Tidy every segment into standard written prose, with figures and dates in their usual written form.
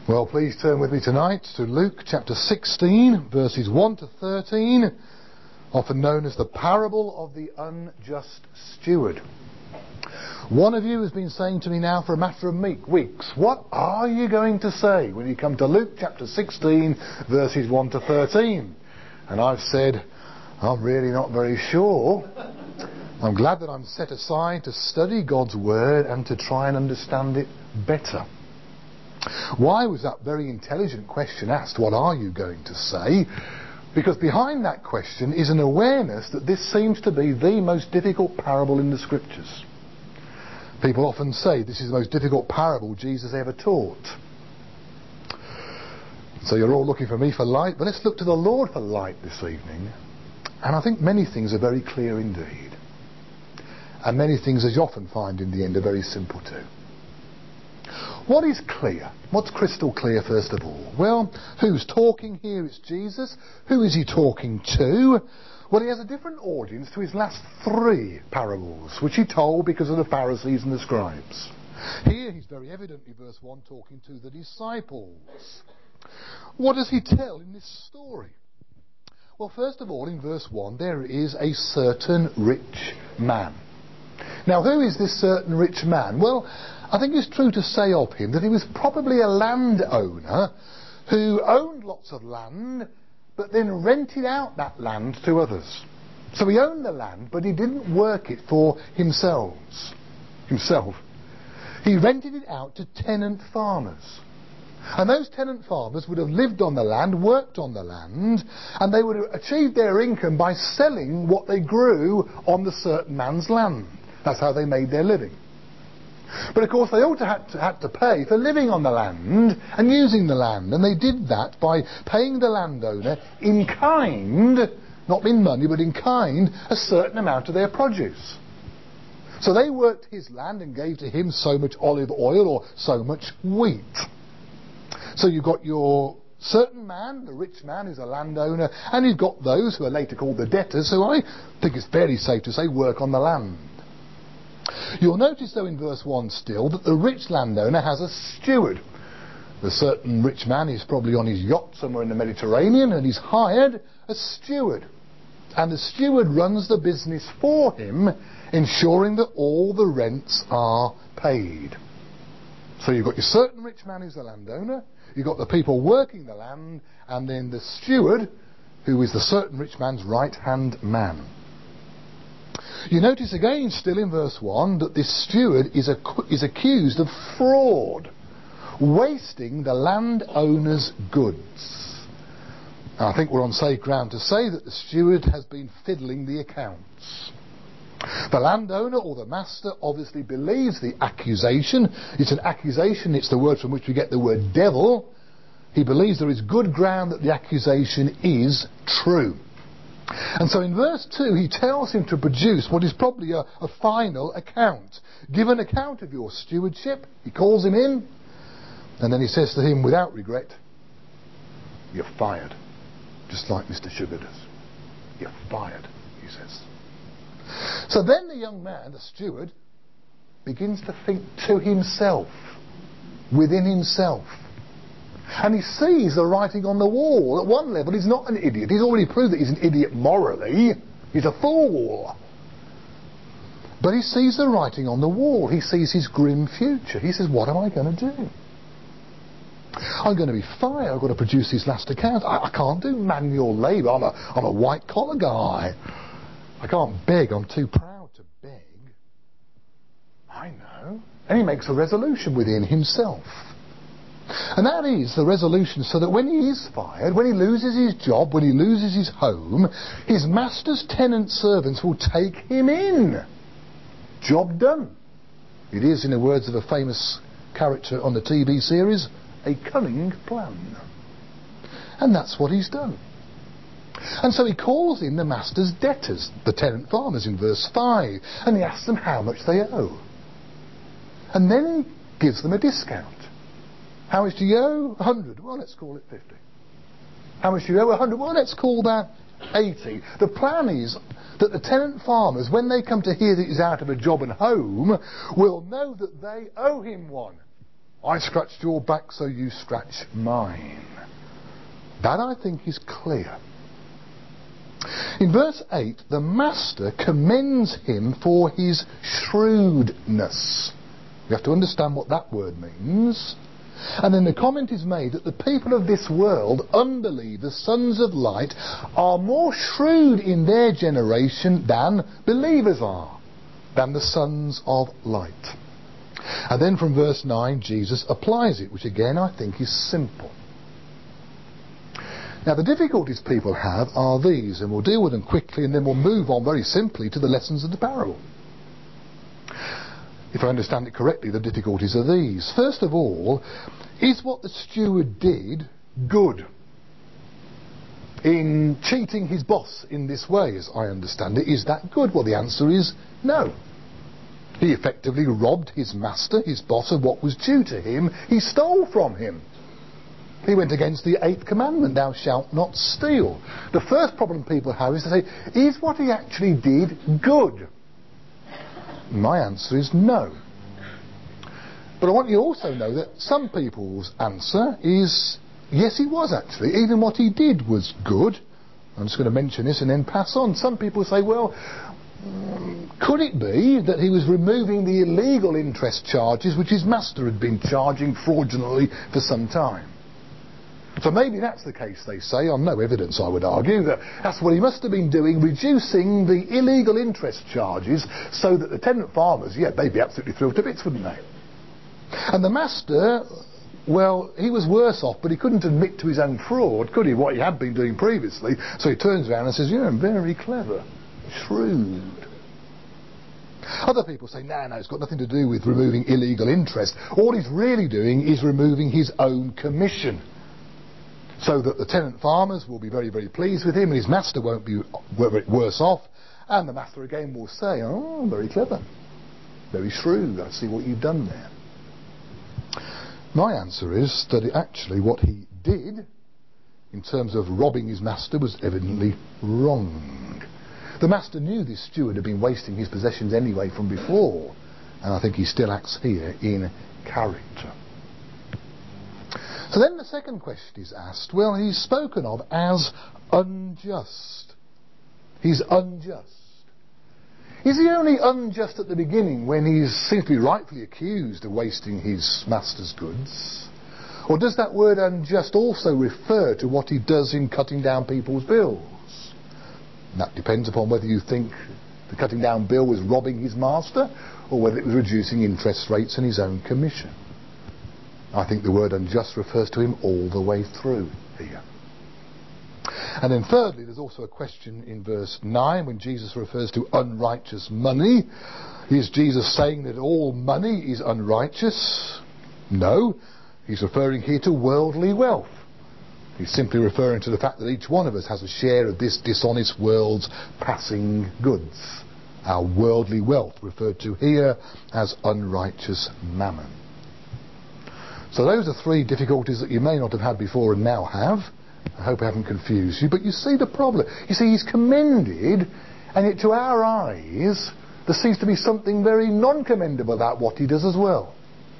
Well, please turn with me tonight to Luke chapter 16, verses 1 to 13, often known as the parable of the unjust steward. One of you has been saying to me now for a matter of weeks, what are you going to say when you come to Luke chapter 16, verses 1 to 13? And I've said, I'm really not very sure. I'm glad that I'm set aside to study God's Word and to try and understand it better. Why was that very intelligent question asked, what are you going to say? Because behind that question is an awareness that this seems to be the most difficult parable in the Scriptures. People often say this is the most difficult parable Jesus ever taught. So you're all looking for me for light, but let's look to the Lord for light this evening. And I think many things are very clear indeed. And many things, as you often find in the end, are very simple too. What is clear? What's crystal clear first of all? Well, who's talking here? It's Jesus. Who is he talking to? Well, he has a different audience to his last three parables, which he told because of the Pharisees and the scribes. Here he's very evidently, verse 1, talking to the disciples. What does he tell in this story? Well, first of all, in verse 1, there is a certain rich man. Now, who is this certain rich man? Well, I think it's true to say of him that he was probably a landowner who owned lots of land, but then rented out that land to others. So he owned the land, but he didn't work it for himself. He rented it out to tenant farmers. And those tenant farmers would have lived on the land, worked on the land, and they would have achieved their income by selling what they grew on the certain man's land. That's how they made their living. But of course they also had to pay for living on the land and using the land, and they did that by paying the landowner in kind, not in money but in kind, a certain amount of their produce. So they worked his land and gave to him so much olive oil or so much wheat. So you've got your certain man, the rich man who's a landowner, and you've got those who are later called the debtors, who I think it's fairly safe to say work on the land. You'll notice though in verse 1 still that the rich landowner has a steward. The certain rich man is probably on his yacht somewhere in the Mediterranean and he's hired a steward. And the steward runs the business for him, ensuring that all the rents are paid. So you've got your certain rich man who's the landowner, you've got the people working the land, and then the steward who is the certain rich man's right-hand man. You notice again still in verse 1 that this steward is accused of fraud, wasting the landowner's goods. And I think we're on safe ground to say that the steward has been fiddling the accounts. The landowner or the master obviously believes the accusation. It's an accusation, it's the word from which we get the word devil. He believes there is good ground that the accusation is true. And so in verse 2 he tells him to produce what is probably a final account. Give an account of your stewardship. He calls him in, and then he says to him without regret, you're fired. Just like Mr. Sugar does. You're fired, he says. So then the young man, the steward, begins to think to himself, within himself. And he sees the writing on the wall. At one level, he's not an idiot. He's already proved that he's an idiot morally. He's a fool. But he sees the writing on the wall. He sees his grim future. He says, what am I going to do? I'm going to be fired. I've got to produce these last accounts. I can't do manual labour. I'm a white-collar guy. I can't beg. I'm too proud to beg. I know. And he makes a resolution within himself. And that is the resolution so that when he is fired, when he loses his job, when he loses his home, his master's tenant servants will take him in. Job done. It is, in the words of a famous character on the TV series, a cunning plan. And that's what he's done. And so he calls in the master's debtors, the tenant farmers in verse 5, and he asks them how much they owe. And then he gives them a discount. How much do you owe? 100. Well, let's call it 50. How much do you owe? 100. Well, let's call that 80. The plan is that the tenant farmers, when they come to hear that he's out of a job and home, will know that they owe him one. I scratched your back, so you scratch mine. That, I think, is clear. In verse 8, the master commends him for his shrewdness. You have to understand what that word means. And then the comment is made that the people of this world, unbelievers, sons of light, are more shrewd in their generation than believers are, than the sons of light. And then from verse 9, Jesus applies it, which again I think is simple. Now the difficulties people have are these, and we'll deal with them quickly, and then we'll move on very simply to the lessons of the parable. If I understand it correctly, the difficulties are these. First of all, is what the steward did good? In cheating his boss in this way, as I understand it, is that good? Well, the answer is no. He effectively robbed his master, his boss, of what was due to him. He stole from him. He went against the 8th commandment, thou shalt not steal. The first problem people have is to say, is what he actually did good? My answer is no. But I want you to also know that some people's answer is, yes, he was actually. Even what he did was good. I'm just going to mention this and then pass on. Some people say, well, could it be that he was removing the illegal interest charges which his master had been charging fraudulently for some time? So maybe that's the case, they say, on no evidence, I would argue, that that's what he must have been doing, reducing the illegal interest charges so that the tenant farmers, they'd be absolutely thrilled to bits, wouldn't they? And the master, well, he was worse off, but he couldn't admit to his own fraud, could he, what he had been doing previously? So he turns around and says, very clever, shrewd. Other people say, no, it's got nothing to do with removing illegal interest. All he's really doing is removing his own commission, so that the tenant farmers will be very, very pleased with him, and his master won't be worse off, and the master again will say, oh, very clever, very shrewd, I see what you've done there. My answer is that actually what he did, in terms of robbing his master, was evidently wrong. The master knew this steward had been wasting his possessions anyway from before, and I think he still acts here in character. So then the second question is asked, well, he's spoken of as unjust. He's unjust. Is he only unjust at the beginning when he seems to be rightfully accused of wasting his master's goods? Or does that word unjust also refer to what he does in cutting down people's bills? And that depends upon whether you think the cutting down bill was robbing his master or whether it was reducing interest rates and his own commission. I think the word unjust refers to him all the way through here. And then thirdly, there's also a question in verse 9 when Jesus refers to unrighteous money. Is Jesus saying that all money is unrighteous? No. He's referring here to worldly wealth. He's simply referring to the fact that each one of us has a share of this dishonest world's passing goods. Our worldly wealth, referred to here as unrighteous mammon. So those are three difficulties that you may not have had before and now have. I hope I haven't confused you, but you see the problem. You see, he's commended, and yet to our eyes there seems to be something very non-commendable about what he does as well.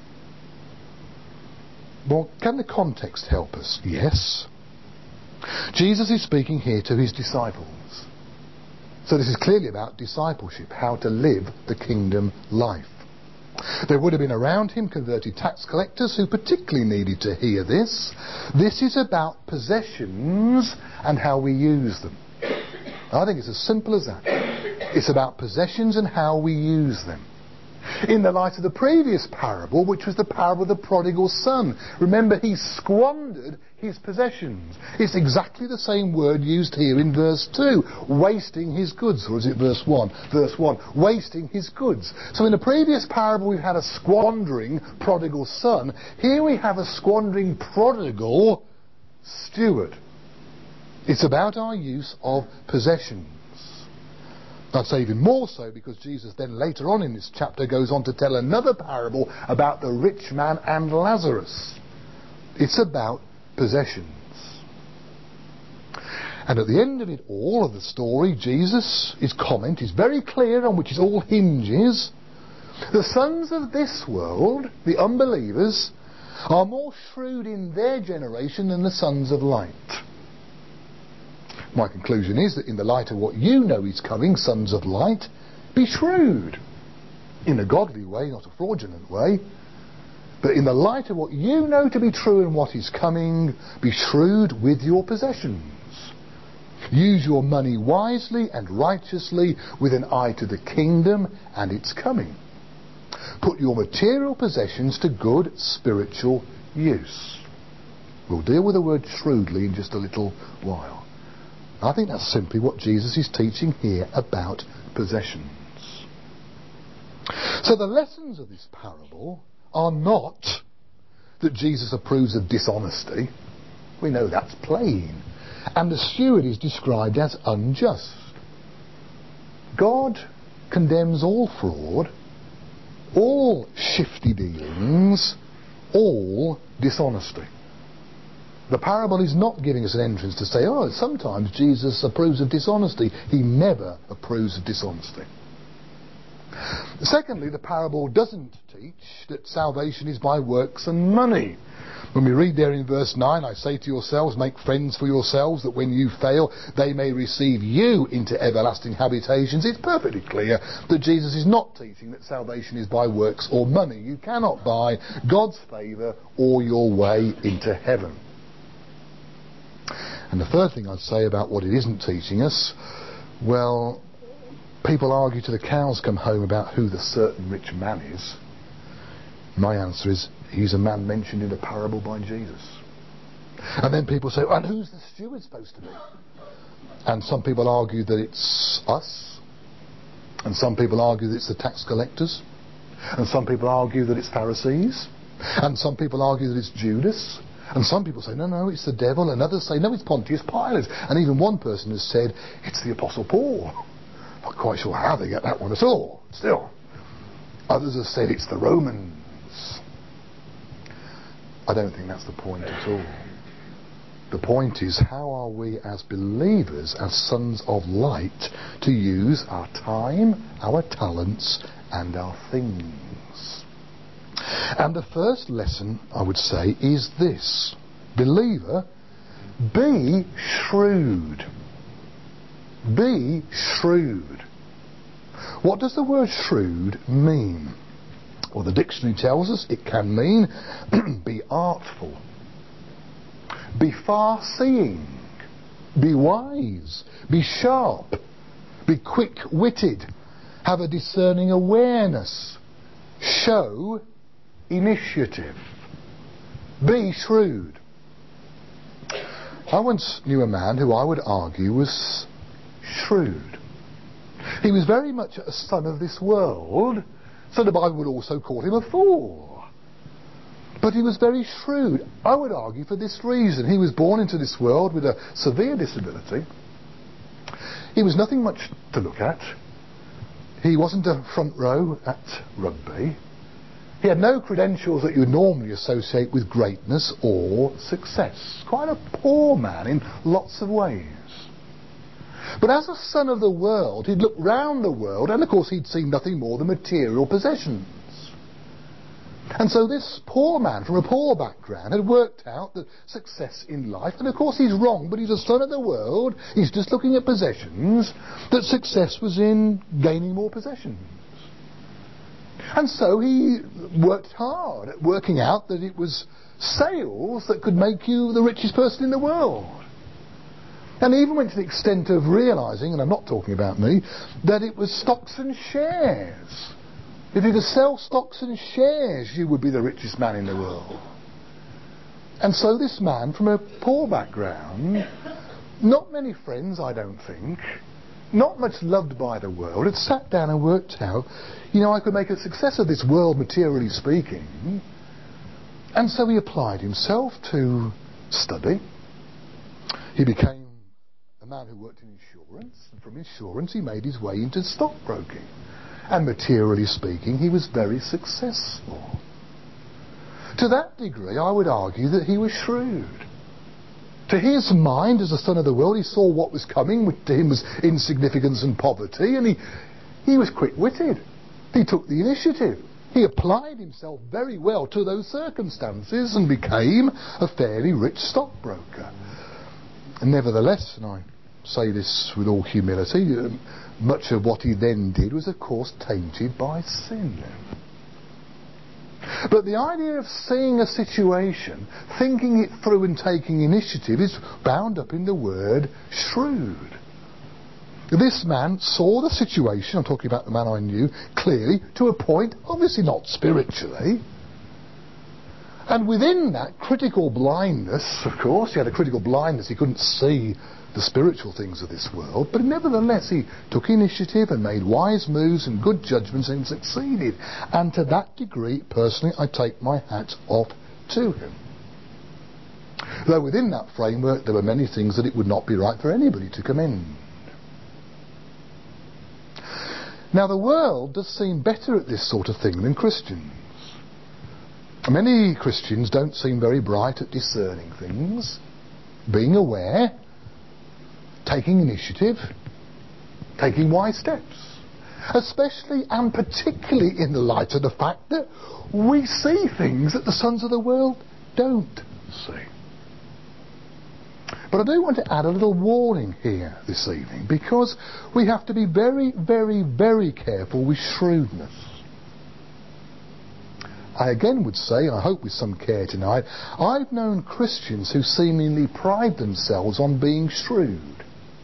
Well, can the context help us? Yes. Jesus is speaking here to his disciples. So this is clearly about discipleship, how to live the kingdom life. There would have been around him converted tax collectors who particularly needed to hear this. This is about possessions and how we use them. I think it's as simple as that. It's about possessions and how we use them. In the light of the previous parable, which was the parable of the prodigal son. Remember, he squandered his possessions. It's exactly the same word used here in verse 2. Wasting his goods. Or is it verse 1? Verse 1. Wasting his goods. So in the previous parable we've had a squandering prodigal son. Here we have a squandering prodigal steward. It's about our use of possessions. I'd say even more so because Jesus then later on in this chapter goes on to tell another parable about the rich man and Lazarus. It's about possessions. And at the end of it all, of the story, his comment is very clear on which it all hinges. The sons of this world, the unbelievers, are more shrewd in their generation than the sons of light. My conclusion is that in the light of what you know is coming, sons of light, be shrewd. In a godly way, not a fraudulent way. But in the light of what you know to be true and what is coming, be shrewd with your possessions. Use your money wisely and righteously with an eye to the kingdom and its coming. Put your material possessions to good spiritual use. We'll deal with the word shrewdly in just a little while. I think that's simply what Jesus is teaching here about possessions. So the lessons of this parable are not that Jesus approves of dishonesty. We know that's plain. And the steward is described as unjust. God condemns all fraud, all shifty dealings, all dishonesty. The parable is not giving us an entrance to say, oh, sometimes Jesus approves of dishonesty. He never approves of dishonesty. Secondly, the parable doesn't teach that salvation is by works and money. When we read there in verse 9, I say to yourselves, make friends for yourselves, that when you fail, they may receive you into everlasting habitations. It's perfectly clear that Jesus is not teaching that salvation is by works or money. You cannot buy God's favour or your way into heaven. And the third thing I'd say about what it isn't teaching us, well, people argue till the cows come home about who the certain rich man is. My answer is, he's a man mentioned in a parable by Jesus. And then people say, and who's the steward supposed to be? And some people argue that it's us. And some people argue that it's the tax collectors. And some people argue that it's Pharisees. And some people argue that it's Judas. And some people say, no, it's the devil. And others say, no, it's Pontius Pilate. And even one person has said, it's the Apostle Paul. Not quite sure how they get that one at all. Still. Others have said it's the Romans. I don't think that's the point at all. The point is, how are we as believers, as sons of light, to use our time, our talents, and our things? And the first lesson, I would say, is this. Believer, be shrewd. Be shrewd. What does the word shrewd mean? Well, the dictionary tells us it can mean be artful, be far-seeing, be wise, be sharp, be quick-witted, have a discerning awareness, show initiative, be shrewd. I once knew a man who I would argue was shrewd. He was very much a son of this world, so the Bible would also call him a fool. But he was very shrewd. I would argue for this reason. He was born into this world with a severe disability. He was nothing much to look at. He wasn't a front row at rugby. He had no credentials that you would normally associate with greatness or success. Quite a poor man in lots of ways. But as a son of the world, he'd looked round the world, and of course he'd seen nothing more than material possessions. And so this poor man from a poor background had worked out that success in life, and of course he's wrong, but he's a son of the world, he's just looking at possessions, that success was in gaining more possessions. And so he worked hard at working out that it was sales that could make you the richest person in the world. And he even went to the extent of realising, and I'm not talking about me, that it was stocks and shares. If you could sell stocks and shares, you would be the richest man in the world. And so this man from a poor background, not many friends, I don't think, not much loved by the world, had sat down and worked out, I could make a success of this world, materially speaking. And so he applied himself to study. He became a man who worked in insurance, and from insurance he made his way into stockbroking. And materially speaking, he was very successful. To that degree, I would argue that he was shrewd. To his mind, as a son of the world, he saw what was coming, which to him was insignificance and poverty, and he was quick-witted. He took the initiative. He applied himself very well to those circumstances and became a fairly rich stockbroker. And nevertheless, and I say this with all humility, much of what he then did was of course tainted by sin. But the idea of seeing a situation, thinking it through and taking initiative is bound up in the word shrewd. This man saw the situation, I'm talking about the man I knew, clearly, to a point, obviously not spiritually. And within that critical blindness, of course, he had a critical blindness, he couldn't see the spiritual things of this world, but nevertheless he took initiative and made wise moves and good judgments and succeeded. And to that degree, personally, I take my hat off to him. Though within that framework there were many things that it would not be right for anybody to commend. Now the world does seem better at this sort of thing than Christians. Many Christians don't seem very bright at discerning things, being aware, taking initiative, taking wise steps. Especially and particularly in the light of the fact that we see things that the sons of the world don't see. But I do want to add a little warning here this evening, because we have to be very, very, very careful with shrewdness. I again would say, I hope with some care tonight, I've known Christians who seemingly pride themselves on being shrewd.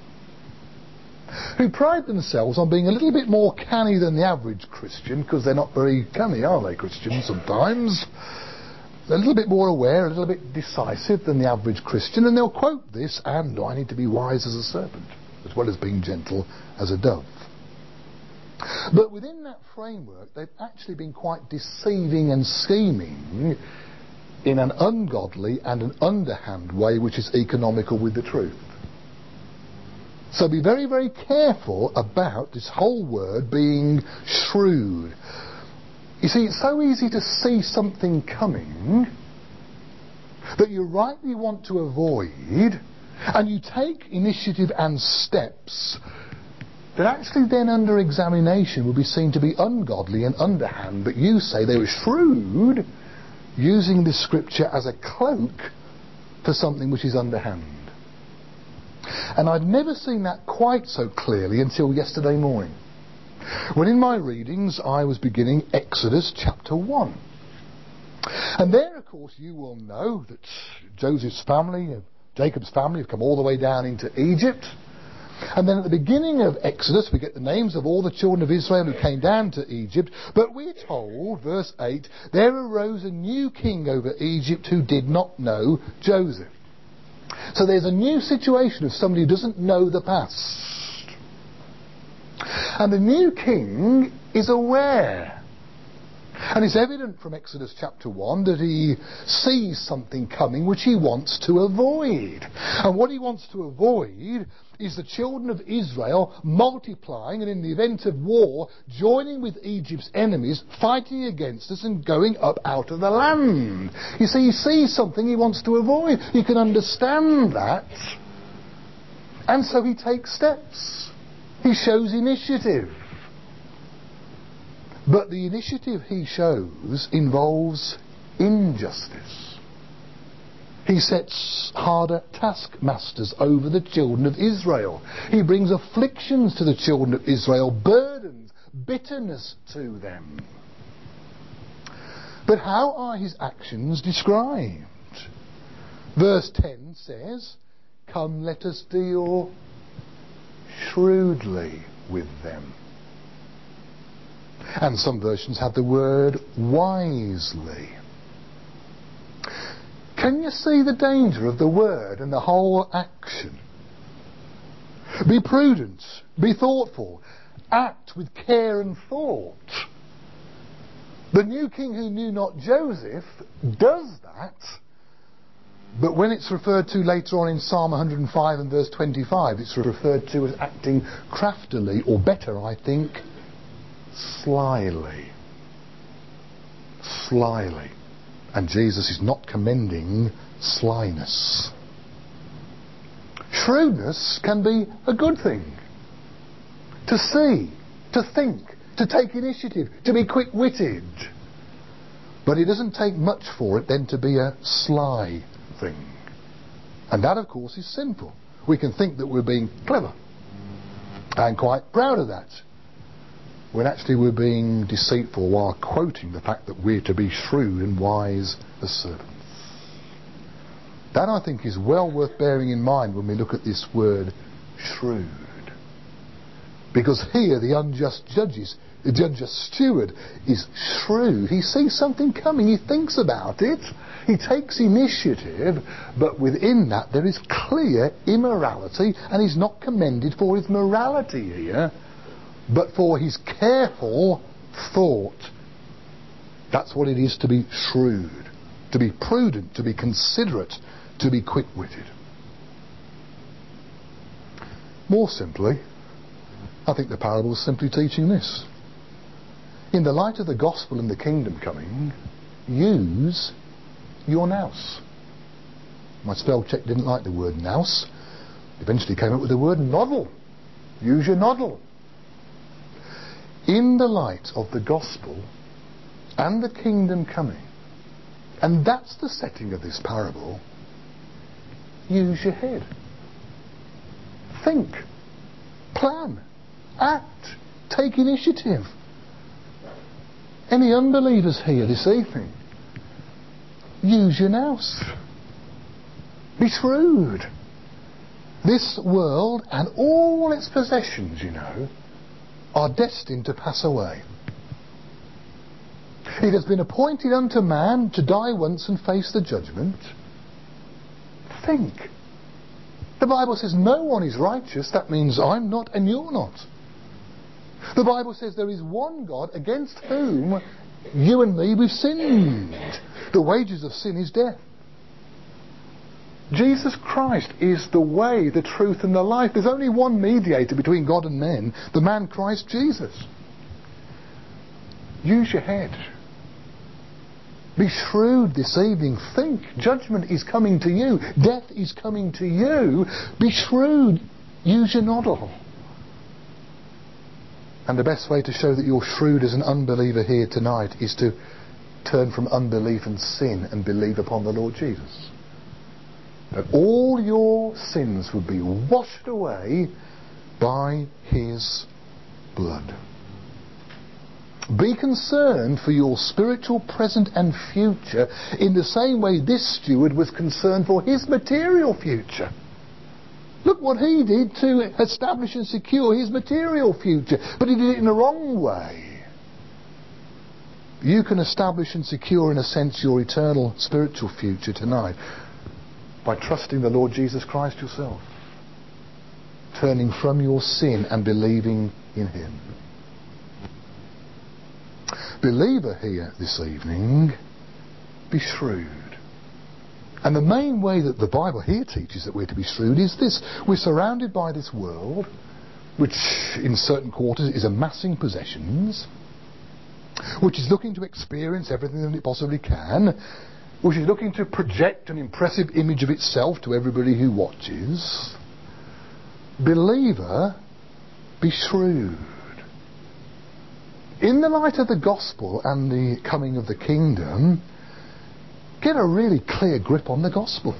Who pride themselves on being a little bit more canny than the average Christian, because they're not very canny, are they, Christians, sometimes? A little bit more aware, a little bit decisive than the average Christian, and they'll quote this, and I need to be wise as a serpent, as well as being gentle as a dove. But within that framework, they've actually been quite deceiving and scheming in an ungodly and an underhand way which is economical with the truth. So be very, very careful about this whole word being shrewd. You see, it's so easy to see something coming that you rightly want to avoid, and you take initiative and steps that actually then under examination will be seen to be ungodly and underhand, but you say they were shrewd, using this scripture as a cloak for something which is underhand. And I'd never seen that quite so clearly until yesterday morning, when in my readings I was beginning Exodus chapter 1. And there, of course, you will know that Joseph's family, Jacob's family, have come all the way down into Egypt. And then at the beginning of Exodus we get the names of all the children of Israel who came down to Egypt. But we're told, verse 8, there arose a new king over Egypt who did not know Joseph. So there's a new situation of somebody who doesn't know the past. And the new king is aware. And it's evident from Exodus chapter 1 that he sees something coming which he wants to avoid. And what he wants to avoid is the children of Israel multiplying and in the event of war joining with Egypt's enemies, fighting against us and going up out of the land. You see, he sees something he wants to avoid. You can understand that. And so he takes steps. He shows initiative. But the initiative he shows involves injustice. He sets harder taskmasters over the children of Israel. He brings afflictions to the children of Israel, burdens, bitterness to them. But how are his actions described? Verse 10 says, "Come, let us deal shrewdly with them." And some versions have the word wisely. Can you see the danger of the word and the whole action? Be prudent, be thoughtful, act with care and thought. The new king who knew not Joseph does that, but when it's referred to later on in Psalm 105 and verse 25, it's referred to as acting craftily, or better, I think, slyly. Slyly. And Jesus is not commending slyness. Shrewdness can be a good thing. To see, to think, to take initiative, to be quick-witted. But it doesn't take much for it then to be a sly thing. And that, of course, is sinful. We can think that we're being clever and quite proud of that, when actually we're being deceitful while quoting the fact that we're to be shrewd and wise as serpents. That, I think, is well worth bearing in mind when we look at this word shrewd. Because here the unjust steward is shrewd. He sees something coming, he thinks about it, he takes initiative, but within that there is clear immorality, and he's not commended for his morality here, but for his careful thought. That's what it is to be shrewd, to be prudent, to be considerate, to be quick-witted. More simply, I think the parable is simply teaching this. In the light of the gospel and the kingdom coming, use your nous. My spell check didn't like the word nous. Eventually came up with the word noddle. Use your noddle. In the light of the gospel and the kingdom coming, and that's the setting of this parable, use your head. Think. Plan. Act. Take initiative. Any unbelievers here this evening? Use your nous. Be shrewd. This world and all its possessions, are destined to pass away. It has been appointed unto man to die once and face the judgment. Think. The Bible says no one is righteous. That means I'm not and you're not. The Bible says there is one God against whom you and me, we've sinned. The wages of sin is death. Jesus Christ is the way, the truth and the life. There's only one mediator between God and men, the man Christ Jesus. Use your head. Be shrewd this evening. Think. Judgment is coming to you. Death is coming to you. Be shrewd. Use your noddle. And the best way to show that you're shrewd as an unbeliever here tonight is to turn from unbelief and sin and believe upon the Lord Jesus. That all your sins would be washed away by His blood. Be concerned for your spiritual present and future in the same way this steward was concerned for his material future. Look what he did to establish and secure his material future, but he did it in the wrong way. You can establish and secure, in a sense, your eternal spiritual future tonight by trusting the Lord Jesus Christ yourself, turning from your sin and believing in Him. Believer here this evening, be shrewd. And the main way that the Bible here teaches that we're to be shrewd is this. We're surrounded by this world, which in certain quarters is amassing possessions, which is looking to experience everything that it possibly can, which is looking to project an impressive image of itself to everybody who watches. Believer, be shrewd. In the light of the gospel and the coming of the kingdom, get a really clear grip on the gospel.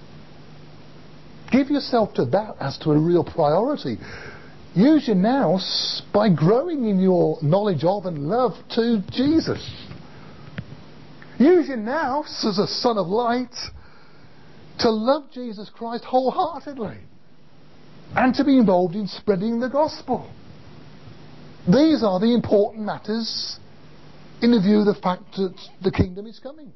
Give yourself to that as to a real priority. Use your nous by growing in your knowledge of and love to Jesus. Use your nous as a son of light to love Jesus Christ wholeheartedly and to be involved in spreading the gospel. These are the important matters in the view of the fact that the kingdom is coming.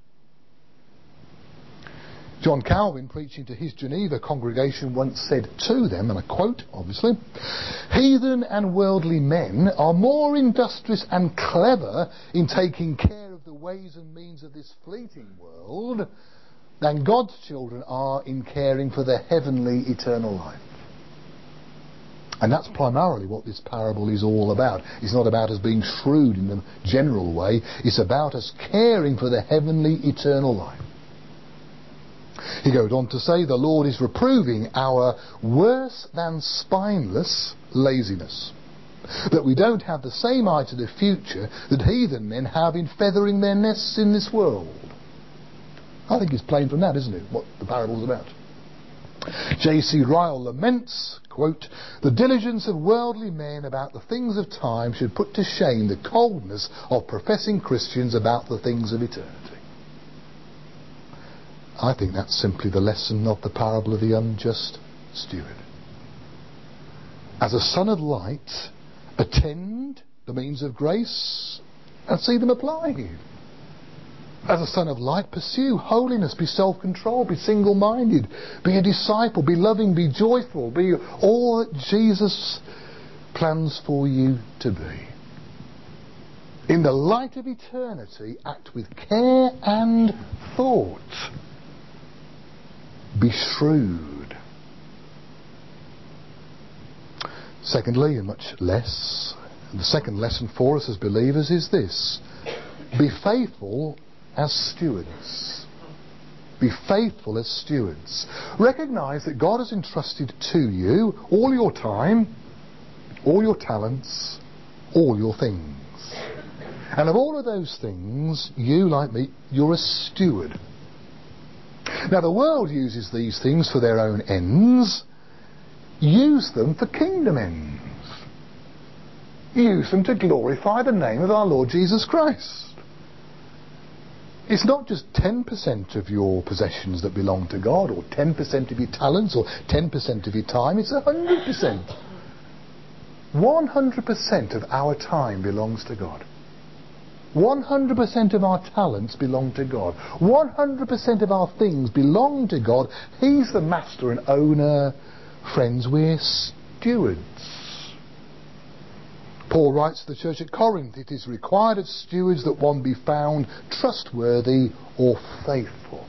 John Calvin, preaching to his Geneva congregation, once said to them, and I quote, obviously, "Heathen and worldly men are more industrious and clever in taking care of the ways and means of this fleeting world than God's children are in caring for the heavenly eternal life." And that's primarily what this parable is all about. It's not about us being shrewd in the general way. It's about us caring for the heavenly eternal life. He goes on to say, the Lord is reproving our worse than spineless laziness. that we don't have the same eye to the future that heathen men have in feathering their nests in this world. I think it's plain from that, isn't it, what the parable's about. J.C. Ryle laments, quote, "The diligence of worldly men about the things of time should put to shame the coldness of professing Christians about the things of eternity." I think that's simply the lesson of the parable of the unjust steward. As a son of light, attend the means of grace and see them applied. As a son of light, pursue holiness, be self-controlled, be single-minded, be a disciple, be loving, be joyful, be all that Jesus plans for you to be. In the light of eternity, act with care and thought. Be shrewd. Secondly, and much less, the second lesson for us as believers is this: be faithful as stewards. Be faithful as stewards. Recognise that God has entrusted to you all your time, all your talents, all your things. And of all of those things, you, like me, you're a steward. Now, the world uses these things for their own ends. Use them for kingdom ends. Use them to glorify the name of our Lord Jesus Christ. It's not just 10% of your possessions that belong to God, or 10% of your talents, or 10% of your time. It's 100%. 100% of our time belongs to God. 100% of our talents belong to God. 100% of our things belong to God. He's the master and owner. Friends, we're stewards. Paul writes to the church at Corinth, "It is required of stewards that one be found trustworthy or faithful."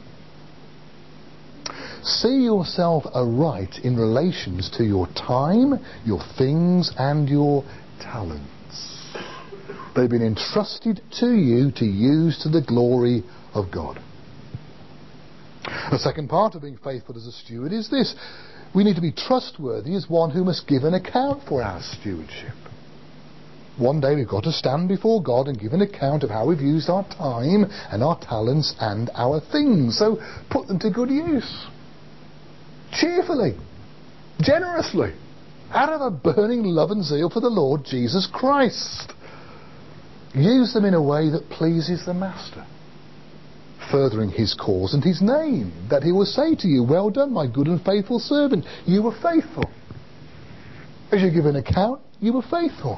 See yourself aright in relations to your time, your things, and your talents. They've been entrusted to you to use to the glory of God. The second part of being faithful as a steward is this: we need to be trustworthy as one who must give an account for our stewardship. One day we've got to stand before God and give an account of how we've used our time and our talents and our things. So put them to good use. Cheerfully. Generously. Out of a burning love and zeal for the Lord Jesus Christ. Use them in a way that pleases the Master, furthering His cause and His name, that He will say to you, "Well done, my good and faithful servant. You were faithful." As you give an account, you were faithful.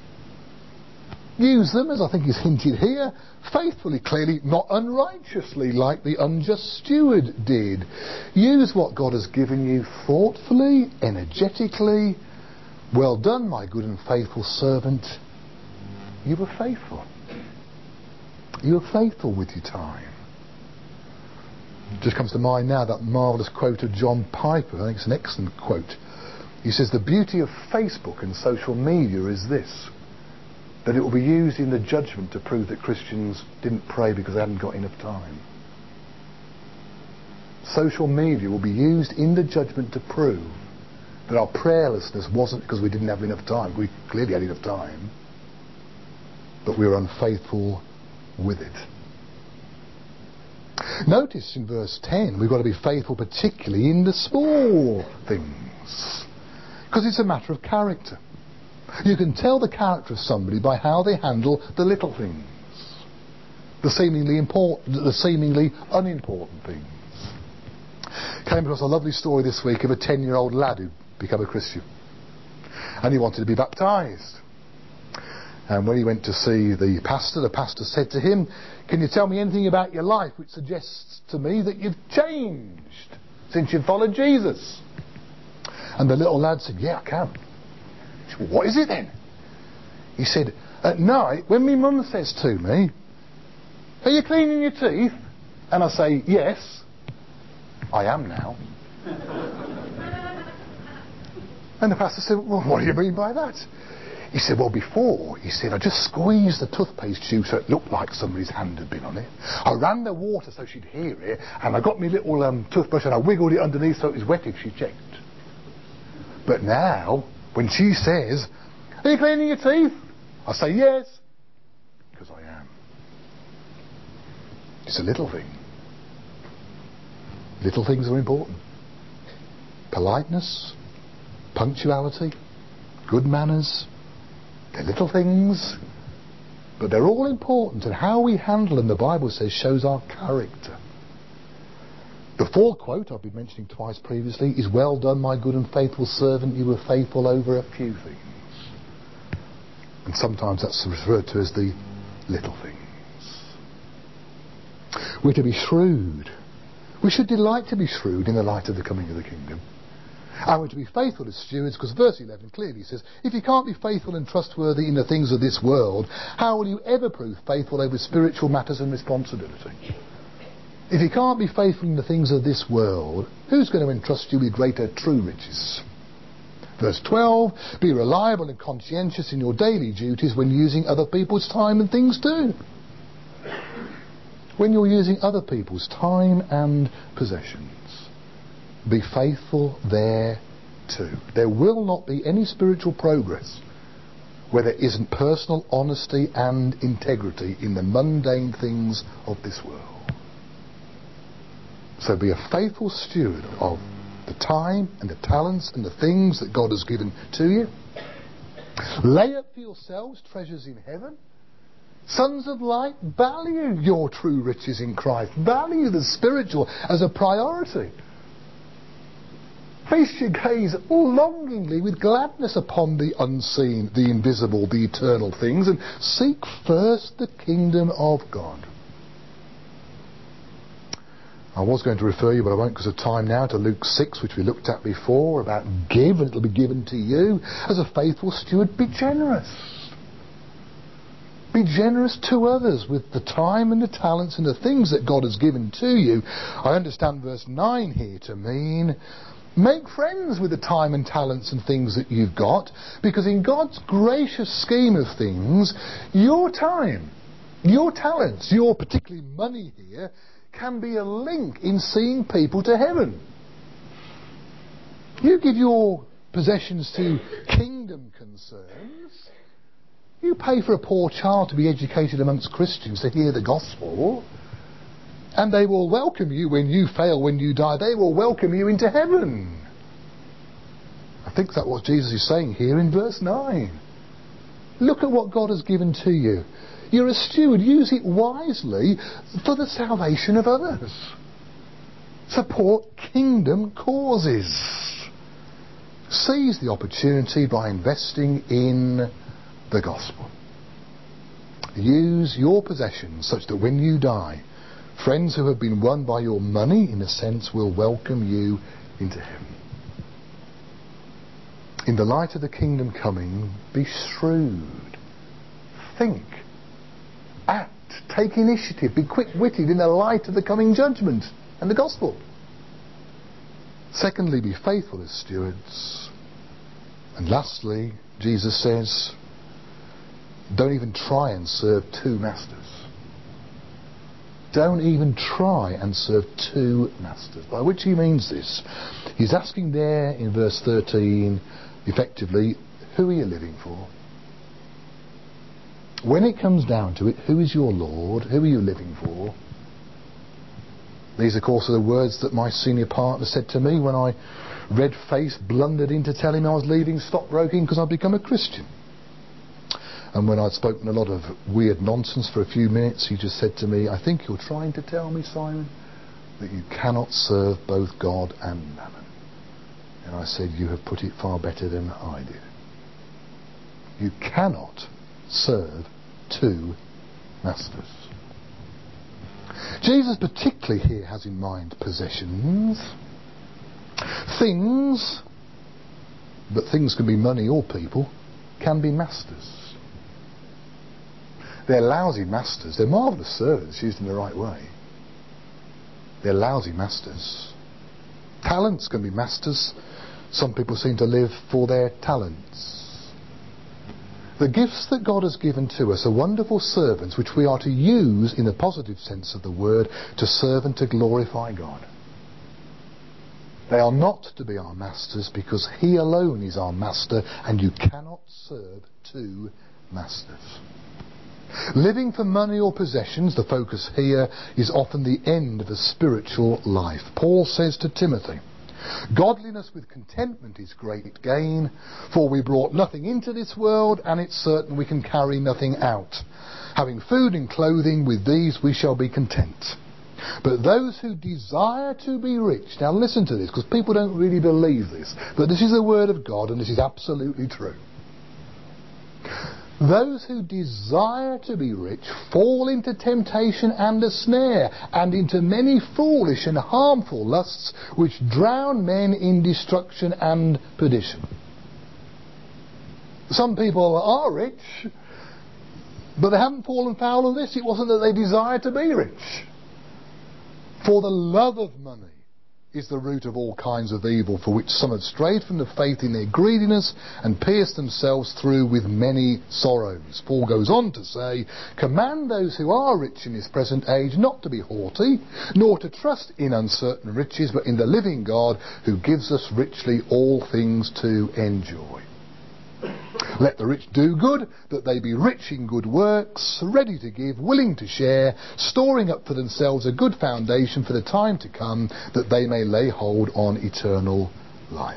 Use them, as I think is hinted here, faithfully, clearly, not unrighteously, like the unjust steward did. Use what God has given you thoughtfully, energetically. Well done, my good and faithful servant. You were faithful. You were faithful with your time. It just comes to mind now that marvellous quote of John Piper. I think it's an excellent quote. He says, "The beauty of Facebook and social media is this, that it will be used in the judgment to prove that Christians didn't pray because they hadn't got enough time." Social media will be used in the judgment to prove that our prayerlessness wasn't because we didn't have enough time. We clearly had enough time, but we were unfaithful with it. Notice in verse 10, we've got to be faithful particularly in the small things, because it's a matter of character. You can tell the character of somebody by how they handle the little things, the seemingly important, the seemingly unimportant things. Came across a lovely story this week of a 10-year-old lad who became a Christian, and he wanted to be baptised. And when he went to see the pastor said to him, "Can you tell me anything about your life which suggests to me that you've changed since you followed Jesus?" And the little lad said, "Yeah, I can." "Well, what is it then?" He said, "At night, when my mum says to me, 'Are you cleaning your teeth?' and I say, 'Yes, I am now.'" And the pastor said, "Well, what do you mean by that?" He said, "Well, before," he said, "I just squeezed the toothpaste tube so it looked like somebody's hand had been on it. I ran the water so she'd hear it, and I got my little toothbrush and I wiggled it underneath so it was wet if she checked. But now, when she says, Are you cleaning your teeth? I say yes, because I am. It's a little thing. Little things are important. Politeness, punctuality, good manners, they're little things, but they're all important, and how we handle them, the Bible says, shows our character. The fourth quote I've been mentioning twice previously is, "Well done, my good and faithful servant, you were faithful over a few things." And sometimes that's referred to as the little things. We're to be shrewd. We should delight to be shrewd in the light of the coming of the kingdom. And we're to be faithful as stewards, because verse 11 clearly says, if you can't be faithful and trustworthy in the things of this world, how will you ever prove faithful over spiritual matters and responsibility? If you can't be faithful in the things of this world, who's going to entrust you with greater true riches? Verse 12, be reliable and conscientious in your daily duties when using other people's time and things too. When you're using other people's time and possessions, be faithful there too. There will not be any spiritual progress where there isn't personal honesty and integrity in the mundane things of this world. So be a faithful steward of the time and the talents and the things that God has given to you. Lay up for yourselves treasures in heaven. Sons of light, value your true riches in Christ. Value the spiritual as a priority. Feast your gaze longingly with gladness upon the unseen, the invisible, the eternal things, and seek first the kingdom of God. I was going to refer you, but I won't because of time now, to Luke 6, which we looked at before, about give and it'll be given to you. As a faithful steward, be generous. Be generous to others with the time and the talents and the things that God has given to you. I understand verse 9 here to mean, make friends with the time and talents and things that you've got, because in God's gracious scheme of things, your time, your talents, your particularly money here, can be a link in seeing people to heaven. You give your possessions to kingdom concerns. You pay for a poor child to be educated amongst Christians to hear the gospel, and they will welcome you when you fail, when you die. They will welcome you into heaven. I think that's what Jesus is saying here in verse 9. Look at what God has given to you. You're a steward. Use it wisely for the salvation of others. Support kingdom causes. Seize the opportunity by investing in the gospel. Use your possessions such that when you die, friends who have been won by your money, in a sense, will welcome you into heaven. In the light of the kingdom coming, be shrewd. Think. Act. Take initiative. Be quick-witted in the light of the coming judgment and the gospel. Secondly, be faithful as stewards. And lastly, Jesus says, don't even try and serve two masters. Don't even try and serve two masters. By which he means this. He's asking there in verse 13, effectively, who are you living for? When it comes down to it, who is your Lord? Who are you living for? These, of course, are the words that my senior partner said to me when I, red-faced, blundered in to tell him I was leaving stockbroking because I'd become a Christian. And when I'd spoken a lot of weird nonsense for a few minutes, he just said to me, I think you're trying to tell me, Simon, that you cannot serve both God and mammon. And I said, you have put it far better than I did. You cannot serve two masters. Jesus particularly here has in mind possessions, things, but things can be money or people, can be masters. They're lousy masters. They're marvellous servants used in the right way. They're lousy masters. Talents can be masters. Some people seem to live for their talents. The gifts that God has given to us are wonderful servants which we are to use in the positive sense of the word to serve and to glorify God. They are not to be our masters, because he alone is our master, and you cannot serve two masters. Living for money or possessions, the focus here, is often the end of a spiritual life. Paul says to Timothy, "Godliness with contentment is great gain, for we brought nothing into this world, and it's certain we can carry nothing out. Having food and clothing, with these we shall be content. But those who desire to be rich," now listen to this, because people don't really believe this, but this is the word of God, and this is absolutely true. "Those who desire to be rich fall into temptation and a snare, and into many foolish and harmful lusts, which drown men in destruction and perdition." Some people are rich, but they haven't fallen foul of this. It wasn't that they desired to be rich. "For the love of money is the root of all kinds of evil, for which some have strayed from the faith in their greediness and pierced themselves through with many sorrows." Paul goes on to say, "Command those who are rich in this present age not to be haughty, nor to trust in uncertain riches, but in the living God, who gives us richly all things to enjoy. Let the rich do good, that they be rich in good works, ready to give, willing to share, storing up for themselves a good foundation for the time to come, that they may lay hold on eternal life."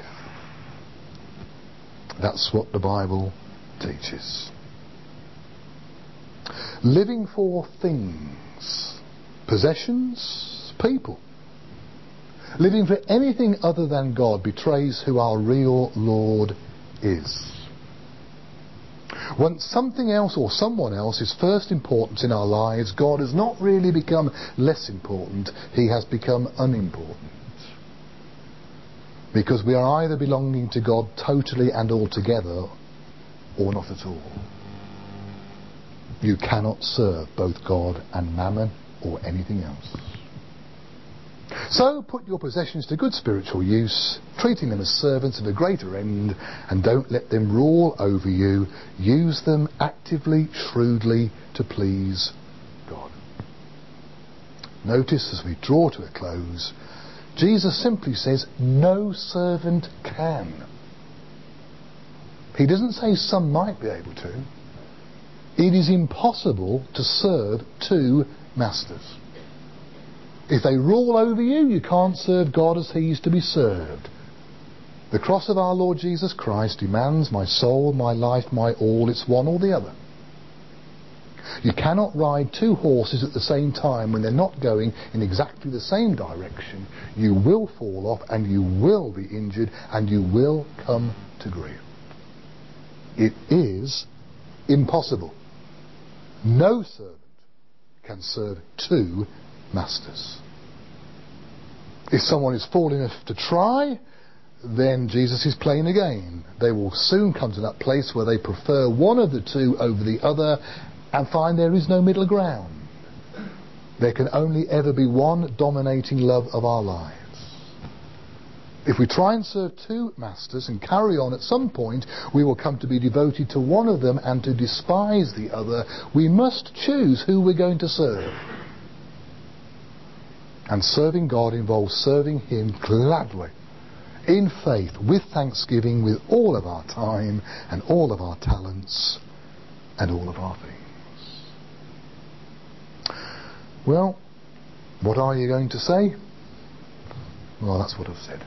That's what the Bible teaches. Living for things, possessions, people. Living for anything other than God betrays who our real Lord is. Once something else or someone else is first importance in our lives, God has not really become less important, he has become unimportant. Because we are either belonging to God totally and altogether, or not at all. You cannot serve both God and mammon or anything else. So put your possessions to good spiritual use, treating them as servants of a greater end, and don't let them rule over you. Use them actively, shrewdly, to please God. Notice as we draw to a close, Jesus simply says, no servant can. He doesn't say some might be able to. It is impossible to serve two masters. If they rule over you, you can't serve God as he is to be served. The cross of our Lord Jesus Christ demands my soul, my life, my all. It's one or the other. You cannot ride two horses at the same time when they're not going in exactly the same direction. You will fall off, and you will be injured, and you will come to grief. It is impossible. No servant can serve two masters. If someone is fool enough to try, then Jesus is plain again. They will soon come to that place where they prefer one of the two over the other and find there is no middle ground. There can only ever be one dominating love of our lives. If we try and serve two masters and carry on, at some point we will come to be devoted to one of them and to despise the other. We must choose who we're going to serve. And serving God involves serving him gladly, in faith, with thanksgiving, with all of our time and all of our talents and all of our things. Well, what are you going to say? Well, that's what I've said.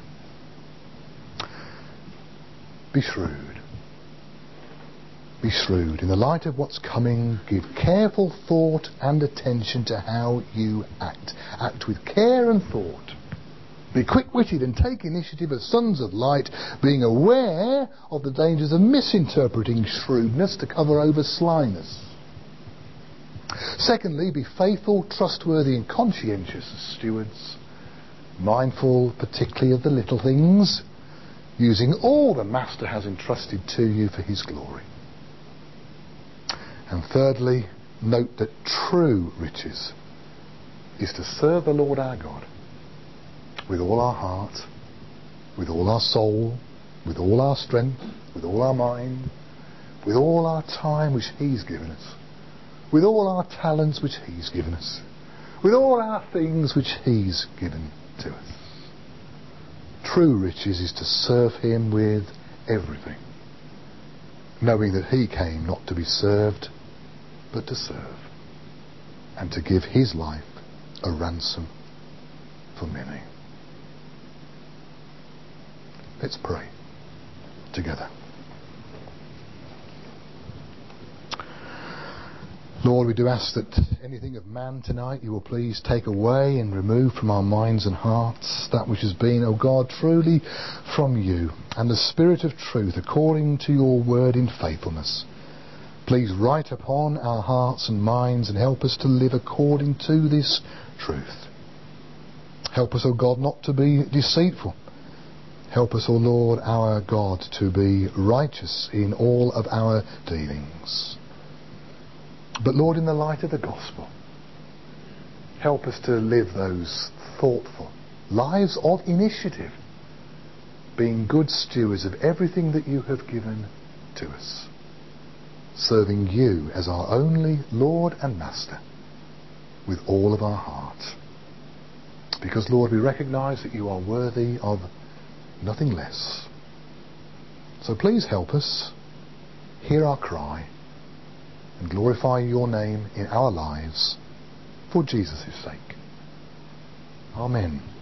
Be shrewd. Be shrewd. In the light of what's coming, give careful thought and attention to how you act. Act with care and thought. Be quick-witted and take initiative as sons of light, being aware of the dangers of misinterpreting shrewdness to cover over slyness. Secondly, be faithful, trustworthy and conscientious as stewards, mindful particularly of the little things, using all the Master has entrusted to you for his glory. And thirdly, note that true riches is to serve the Lord our God with all our heart, with all our soul, with all our strength, with all our mind, with all our time which he's given us, with all our talents which he's given us, with all our things which he's given to us. true riches is to serve him with everything, knowing that he came not to be served, but to serve, and to give his life a ransom for many. Let's pray together. Lord, we do ask that anything of man tonight you will please take away and remove from our minds and hearts that which has been, O God, truly from you, and the Spirit of truth according to your word in faithfulness. Please write upon our hearts and minds and help us to live according to this truth. Help us, O God, not to be deceitful. Help us, O Lord, our God, to be righteous in all of our dealings. But Lord, in the light of the gospel, help us to live those thoughtful lives of initiative, being good stewards of everything that you have given to us, serving you as our only Lord and Master with all of our heart. Because, Lord, we recognise that you are worthy of nothing less. So please help us hear our cry and glorify your name in our lives for Jesus' sake. Amen.